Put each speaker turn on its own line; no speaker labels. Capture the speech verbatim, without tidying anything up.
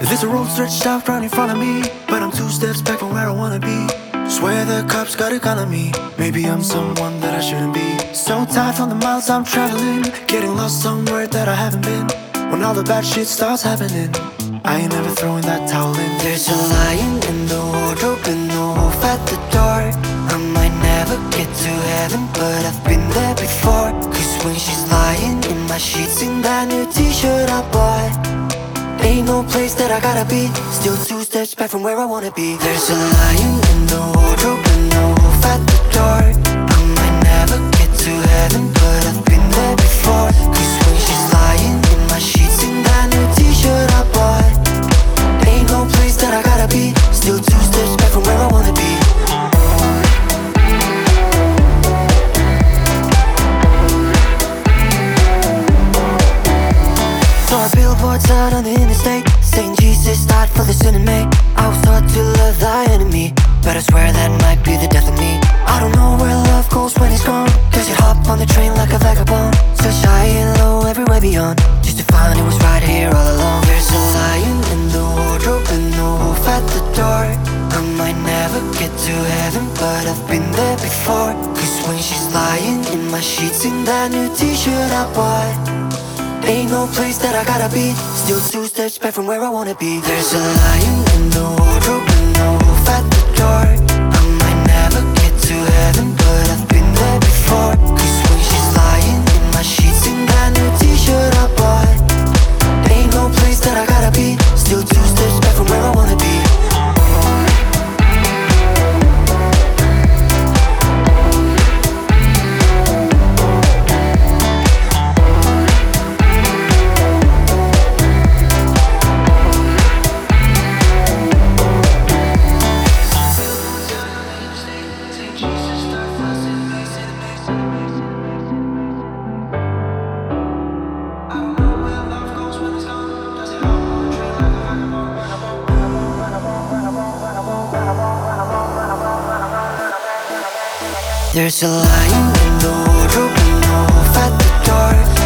There's a road stretched out right in front of me, but I'm two steps back from where I wanna be. Swear the cops got a gun on me. Maybe I'm someone that I shouldn't be. So tired from the miles I'm traveling, getting lost somewhere that I haven't been. When all the bad shit starts happening, I ain't ever throwing that towel in.
There's a lion in the wardrobe and the wolf at the door. I might never get to heaven, but I've been there before. Cause when she's lying in my sheets in that new t-shirt I bought, ain't no place that I gotta be. Still two steps back from where I wanna be. There's a lion in the wardrobe and the wolf at the door. I might never get to heaven, but I've been there before. Cause when she's lying in my sheets in that new t-shirt I bought, ain't no place that I gotta be. Still two steps back from where I wanna be. Saw billboards out on the interstate saying Jesus died for the sin in me. I was taught to love thy enemy, but I swear that might be the death of me. I don't know where love goes when it's gone, cause you hop on the train like a vagabond, so high and low, everywhere beyond, just to find it was right here all along. There's a lion in the wardrobe and the wolf at the door. I might never get to heaven, but I've been there before. Cause when she's lying in my sheets in that new t-shirt I bought, ain't no place that I gotta be. Still two steps back from where I wanna be. There's a lion in the wardrobe and the wolf at the door. I might never get to heaven, but I've been there before. Cause when she's lying in my sheets in that new t-shirt I bought, ain't no place that I gotta be. Still two steps back from where I wanna be. There's a lion in the wardrobe and the wolf at the door.